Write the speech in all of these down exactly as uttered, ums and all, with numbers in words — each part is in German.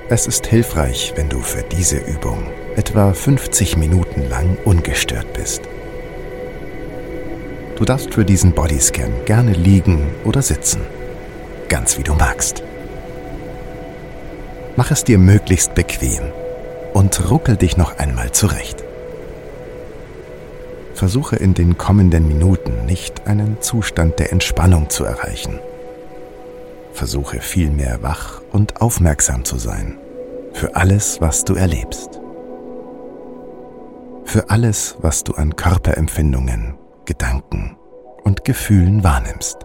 Es ist hilfreich, wenn du für diese Übung etwa fünfzig Minuten lang ungestört bist. Du darfst für diesen Bodyscan gerne liegen oder sitzen, ganz wie du magst. Mach es dir möglichst bequem und ruckel dich noch einmal zurecht. Versuche in den kommenden Minuten nicht einen Zustand der Entspannung zu erreichen. Versuche vielmehr wach und aufmerksam zu sein für alles, was du erlebst. Für alles, was du an Körperempfindungen, Gedanken und Gefühlen wahrnimmst.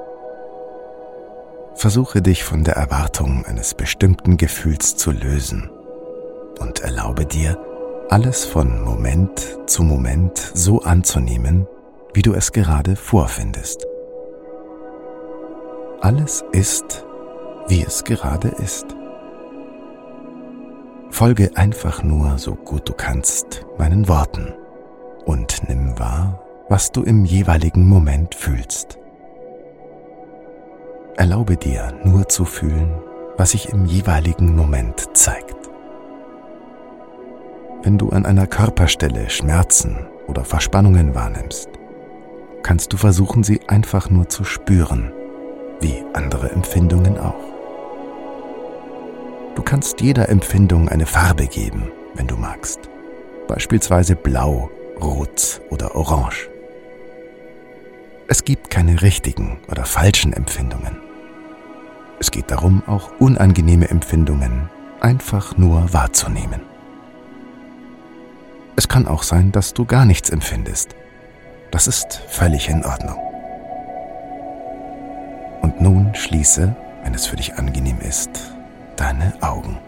Versuche dich von der Erwartung eines bestimmten Gefühls zu lösen und erlaube dir, alles von Moment zu Moment so anzunehmen, wie du es gerade vorfindest. Alles ist, wie es gerade ist. Folge einfach nur, so gut du kannst, meinen Worten und nimm wahr, was du im jeweiligen Moment fühlst. Erlaube dir, nur zu fühlen, was sich im jeweiligen Moment zeigt. Wenn du an einer Körperstelle Schmerzen oder Verspannungen wahrnimmst, kannst du versuchen, sie einfach nur zu spüren, wie andere Empfindungen auch. Du kannst jeder Empfindung eine Farbe geben, wenn du magst, beispielsweise blau, rot oder orange. Es gibt keine richtigen oder falschen Empfindungen. Es geht darum, auch unangenehme Empfindungen einfach nur wahrzunehmen. Es kann auch sein, dass du gar nichts empfindest. Das ist völlig in Ordnung. Und nun schließe, wenn es für dich angenehm ist, deine Augen.